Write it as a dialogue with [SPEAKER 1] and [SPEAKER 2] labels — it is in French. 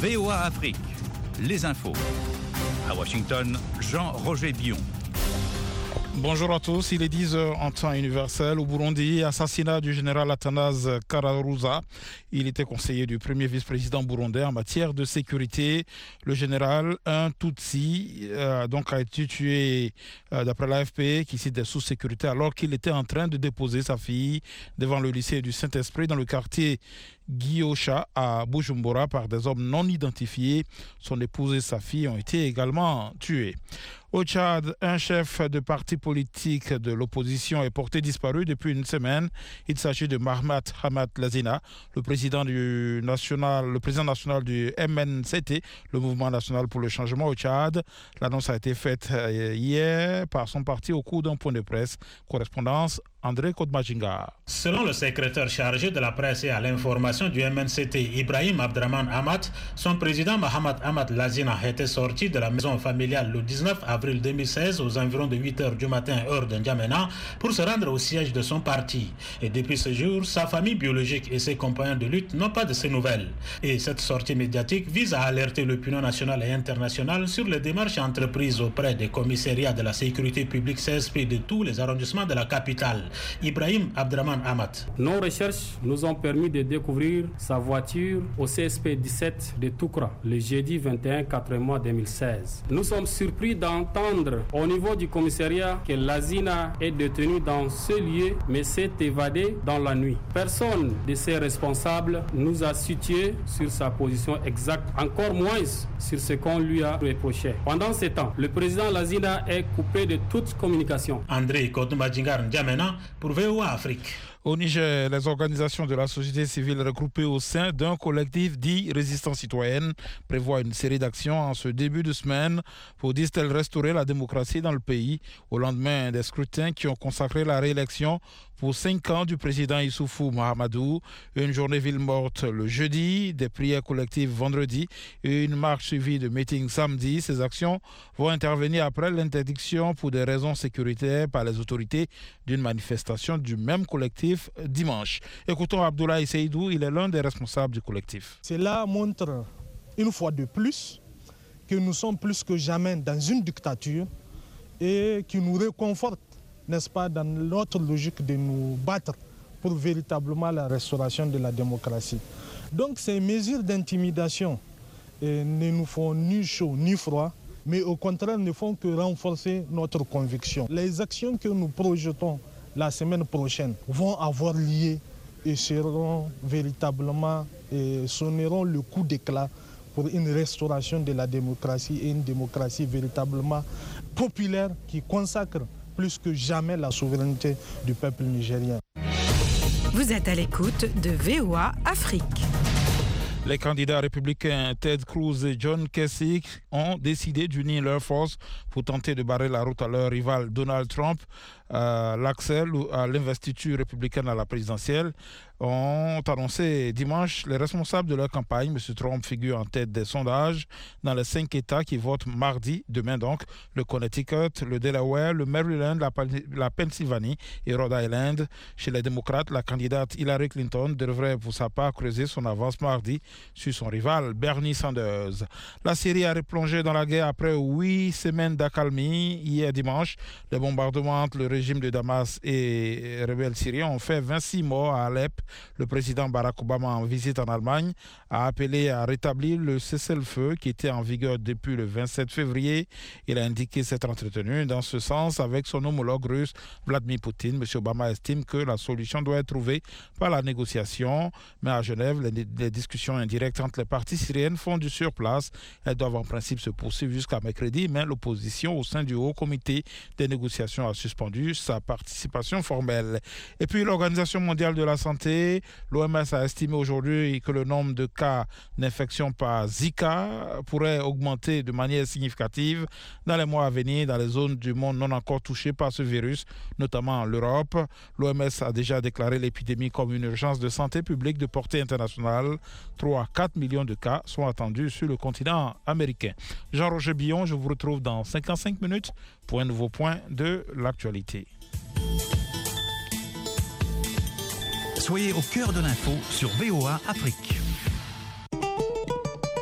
[SPEAKER 1] VOA Afrique, les infos. À Washington, Jean-Roger Bion.
[SPEAKER 2] Bonjour à tous, il est 10h en temps universel. Au Burundi, assassinat du général Athanase Kararuza. Il était conseiller du premier vice-président burundais en matière de sécurité. Le général, un Tutsi, a été tué d'après l'AFP qui cite des sous-sécurité alors qu'il était en train de déposer sa fille devant le lycée du Saint-Esprit dans le quartier Guiosha à Bujumbura par des hommes non identifiés. Son épouse et sa fille ont été également tués. Au Tchad, un chef de parti politique de l'opposition est porté disparu depuis une semaine. Il s'agit de Mahamat Hamad Lazina, le président national du MNCT, le Mouvement national pour le changement au Tchad. L'annonce a été faite hier par son parti au cours d'un point de presse. Correspondance André Kodmajinga.
[SPEAKER 3] Selon le secrétaire chargé de la presse et à l'information du MNCT, Ibrahim Abdraman Amat, son président Mahamat Hamad Lazina était sorti de la maison familiale le 19 avril 2016 aux environs de 8h du matin, heure de N'Djamena, pour se rendre au siège de son parti. Et depuis ce jour, sa famille biologique et ses compagnons de lutte n'ont pas de ses nouvelles. Et cette sortie médiatique vise à alerter l'opinion nationale et internationale sur les démarches entreprises auprès des commissariats de la sécurité publique CSP de tous les arrondissements de la capitale. Ibrahim Abdraman Amat.
[SPEAKER 4] Nos recherches nous ont permis de découvrir sa voiture au CSP 17 de Toukra le jeudi 21/4 mois 2016. Nous sommes surpris d'entendre au niveau du commissariat que Lazina est détenu dans ce lieu mais s'est évadé dans la nuit. Personne de ses responsables nous a situé sur sa position exacte, encore moins sur ce qu'on lui a reproché. Pendant ce temps, le président Lazina est coupé de toute communication.
[SPEAKER 3] André Kodmajingar N'Djamena pour VOA Afrique.
[SPEAKER 2] Au Niger, les organisations de la société civile regroupées au sein d'un collectif dit Résistance citoyenne prévoient une série d'actions en ce début de semaine pour, disent-elles, restaurer la démocratie dans le pays au lendemain des scrutins qui ont consacré la réélection pour 5 ans du président Issoufou Mahamadou. Une journée ville morte le jeudi, des prières collectives vendredi et une marche suivie de meetings samedi. Ces actions vont intervenir après l'interdiction pour des raisons sécuritaires par les autorités d'une manifestation du même collectif dimanche. Écoutons Abdoulaye Seydou, il est l'un des responsables du collectif.
[SPEAKER 5] Cela montre une fois de plus que nous sommes plus que jamais dans une dictature et qui nous réconforte, n'est-ce pas, dans notre logique de nous battre pour véritablement la restauration de la démocratie. Donc ces mesures d'intimidation ne nous font ni chaud ni froid, mais au contraire ne font que renforcer notre conviction. Les actions que nous projetons la semaine prochaine vont avoir lieu et seront véritablement et sonneront le coup d'éclat pour une restauration de la démocratie et une démocratie véritablement populaire qui consacre plus que jamais la souveraineté du peuple nigérien.
[SPEAKER 6] Vous êtes à l'écoute de VOA Afrique.
[SPEAKER 2] Les candidats républicains Ted Cruz et John Kasich ont décidé d'unir leurs forces pour tenter de barrer la route à leur rival Donald Trump. L'accès à l'investiture républicaine à la présidentielle ont annoncé dimanche les responsables de leur campagne. M. Trump figure en tête des sondages dans les 5 États qui votent mardi, demain donc, le Connecticut, le Delaware, le Maryland, la Pennsylvanie et Rhode Island. Chez les démocrates, la candidate Hillary Clinton devrait pour sa part creuser son avance mardi sur son rival Bernie Sanders. La Syrie a replongé dans la guerre après 8 semaines d'accalmie. Hier dimanche, les bombardements entre le régime de Damas et les rebelles syriens ont fait 26 morts à Alep. Le président Barack Obama, en visite en Allemagne, a appelé à rétablir le cessez-le-feu qui était en vigueur depuis le 27 février. Il a indiqué s'être entretenu dans ce sens avec son homologue russe Vladimir Poutine. M. Obama estime que la solution doit être trouvée par la négociation. Mais à Genève, les discussions indirectes entre les parties syriennes font du surplace. Elles doivent en principe se poursuivre jusqu'à mercredi, mais l'opposition au sein du Haut Comité des négociations a suspendu sa participation formelle. Et puis l'Organisation mondiale de la santé, l'OMS a estimé aujourd'hui que le nombre de cas d'infection par Zika pourrait augmenter de manière significative dans les mois à venir dans les zones du monde non encore touchées par ce virus, notamment l'Europe. L'OMS a déjà déclaré l'épidémie comme une urgence de santé publique de portée internationale. 3 à 4 millions de cas sont attendus sur le continent américain. Jean-Roger Bion, je vous retrouve dans 55 minutes pour un nouveau point de l'actualité.
[SPEAKER 1] Soyez au cœur de l'info sur VOA Afrique.